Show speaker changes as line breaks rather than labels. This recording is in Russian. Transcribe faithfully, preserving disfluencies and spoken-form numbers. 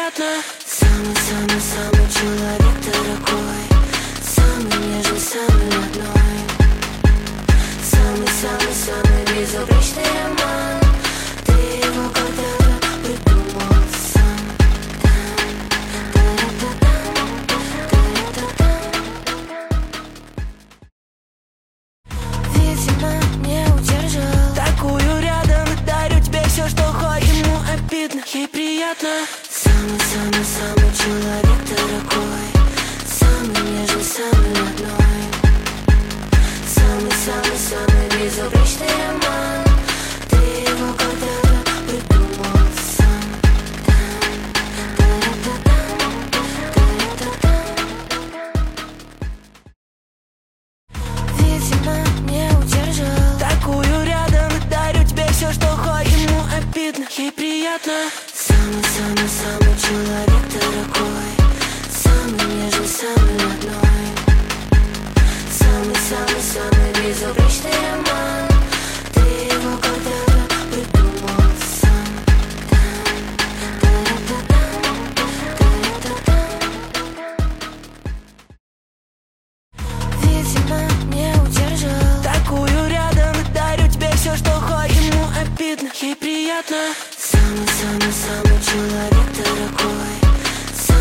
приятно. Самый-самый-самый человек дорогой, самый нежный, самый родной, самый-самый-самый безупречный роман. Ты его когда-то придумал сам. Видимо, не удержал такую рядом, дарю тебе все, что хоть. Ему обидно, ей приятно. Самый-самый-самый человек дорогой, самый нежный, самый родной, самый-самый-самый безупречный роман. Ты его когда-то придумал сам. Видимо, не удержал такую рядом, дарю тебе все, что хоть. Ему обидно, ей приятно. Самый-самый-самый человек дорогой, самый нежный, самый родной, самый-самый-самый безупречный роман. Ты его когда-то придумал сам. Видимо, не удержал такую рядом, дарю тебе все, что хоть. Ему обидно, ей приятно.